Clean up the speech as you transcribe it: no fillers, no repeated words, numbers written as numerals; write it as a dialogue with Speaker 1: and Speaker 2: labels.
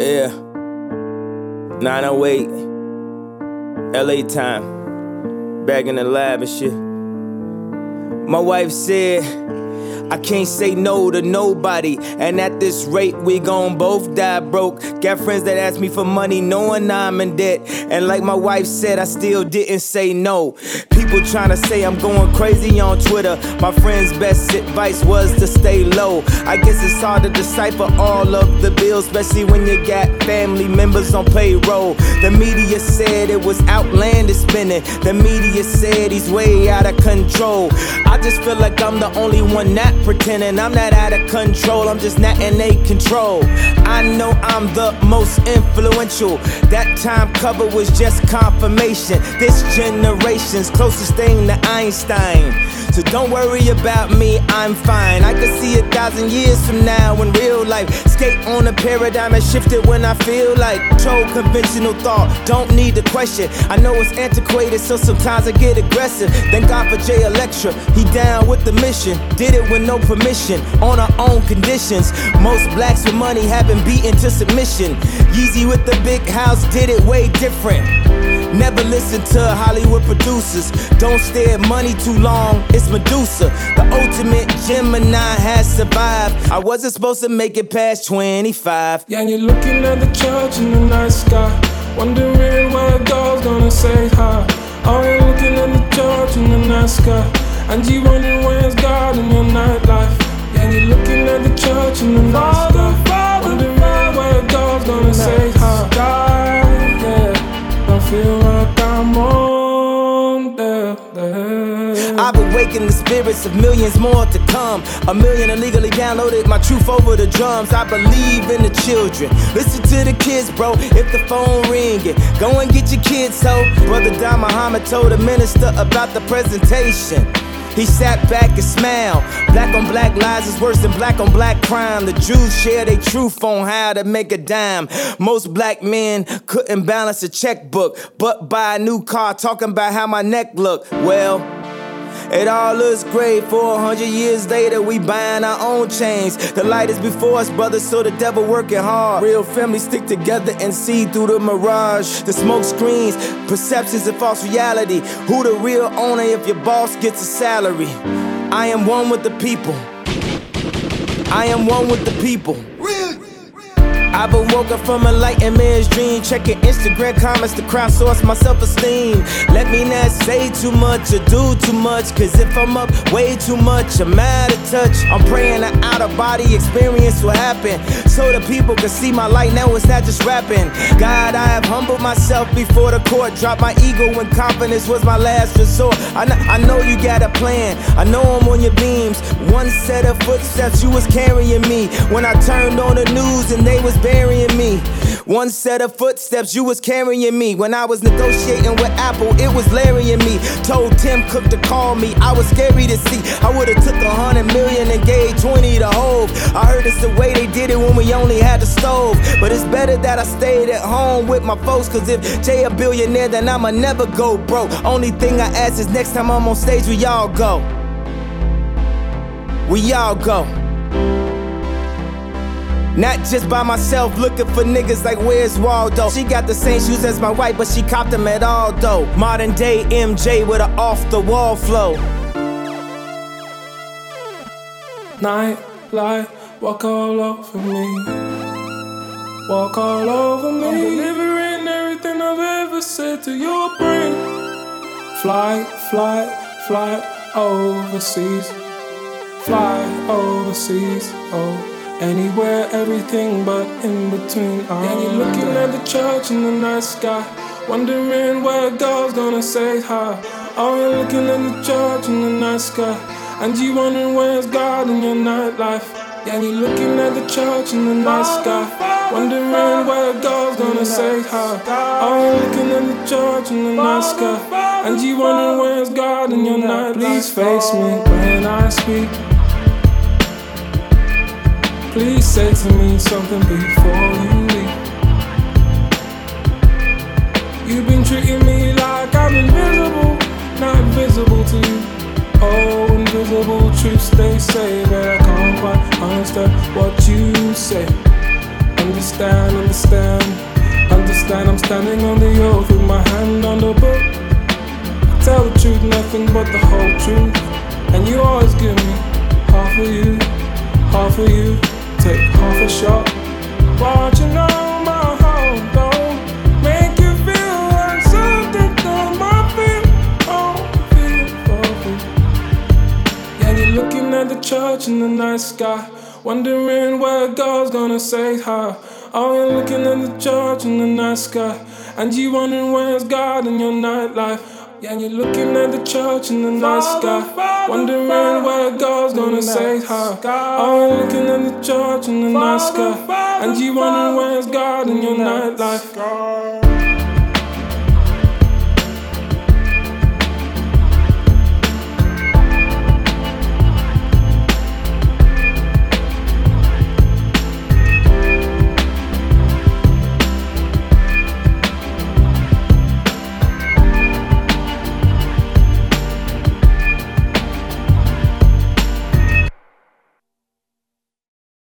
Speaker 1: Yeah. 908. LA time. Back in the lab and shit. My wife said, I can't say no to nobody, and at this rate we gon' both die broke. Got friends that ask me for money knowing I'm in debt, and like my wife said, I still didn't say no. People tryna say I'm going crazy on Twitter. My friend's best advice was to stay low. I guess it's hard to decipher all of the bills, especially when you got family members on payroll. The media said it was outlandish spending. The media said he's way out of control. I just feel like I'm the only one not pretending. I'm not out of control, I'm just not in a control. I know I'm the most influential. That time cover was just confirmation. This generation's closest thing to Einstein. So don't worry about me, I'm fine. I can see 1,000 years from now in real life. Skate on a paradigm and shift it when I feel like. Control conventional thought, don't need the question. I know it's antiquated, so sometimes I get aggressive. Thank God for Jay Electra, he down with the mission. Did it with no permission, on our own conditions. Most blacks with money have been beaten to submission. Yeezy with the big house did it way different. Never listen to Hollywood producers. Don't stare at money too long, it's Medusa. The ultimate Gemini has survived. I wasn't supposed to make it past 25.
Speaker 2: Yeah, you're looking at the church in the night sky, wondering where God's gonna say hi. Oh, you're looking at the church in the night sky, and you wondering where's God in your nightlife. Yeah, you're looking at the church in the night sky, wondering where God's gonna say hi. God, yeah, I feel like I'm on there.
Speaker 1: I've awakened the spirits of millions more to come. 1 million illegally downloaded my truth over the drums. I believe in the children. Listen to the kids, bro. If the phone ringing, go and get your kids, ho. Brother Don Muhammad told the minister about the presentation. He sat back and smiled. Black on black lies is worse than black on black crime. The Jews share their truth on how to make a dime. Most black men couldn't balance a checkbook, but buy a new car talking about how my neck look. Well, it all looks great. 400 years later, we buying our own chains. The light is before us, brothers, so the devil working hard. Real families stick together and see through the mirage. The smoke screens, perceptions and false reality. Who the real owner if your boss gets a salary? I am one with the people. I am one with the people. I've been woken from a lightened man's dream, checking Instagram comments to crowdsource my self-esteem. Let me not say too much or do too much, cause if I'm up way too much, I'm out of touch. I'm praying an out-of-body experience will happen, so the people can see my light. Now it's not just rapping. God, I have humbled myself before the court, dropped my ego when confidence was my last resort. I know you got a plan, I know I'm on your beams. One set of footsteps, you was carrying me. When I turned on the news and they was burying me. One set of footsteps, you was carrying me. When I was negotiating with Apple, it was Larry and me. Told Tim Cook to call me, I was scary to see. I would've took 100 million and gave 20 to Hov. I heard it's the way they did it when we only had the stove. But it's better that I stayed at home with my folks, cause if Jay a billionaire, then I'ma never go broke. Only thing I ask is next time I'm on stage, we all go. We all go. Not just by myself, looking for niggas like where's Waldo. She got the same shoes as my wife, but she copped them at Aldo. Modern day MJ with an off the wall flow.
Speaker 2: Night light, walk all over me. Walk all over me. I'm delivering everything I've ever said to your brain. Fly, fly, fly overseas. Fly overseas, oh. Anywhere, everything but in between. Yeah, you're looking at the church in the night sky, wondering where God's gonna say hi. Oh, you're looking at the church in the night sky, and you wondering where's God in your nightlife. Yeah, you're looking at the church in the night sky, wondering where God's gonna say hi. Oh, you're looking at the church in the night sky, and you wondering where's God in your nightlife. Please face me when I speak. Please say to me something before you leave. You've been treating me like I'm invisible, not visible to you. Oh, invisible truths they say, but I can't quite understand what you say. Understand, understand, understand. I'm standing on the oath with my hand on the book. I tell the truth, nothing but the whole truth. And you always give me half of you, half of you. Take half a shot. But you know my heart don't make you feel like something that might feel. Oh, feel. Yeah, you're looking at the church in the night sky, wondering where God's gonna say hi. Oh, you're looking at the church in the night sky, and you wondering where's God in your nightlife. Yeah, you're looking at the church in the night sky, wondering where God's gonna say hi. Oh, you're looking at the church in the night sky, and you wondering where's God in your nightlife.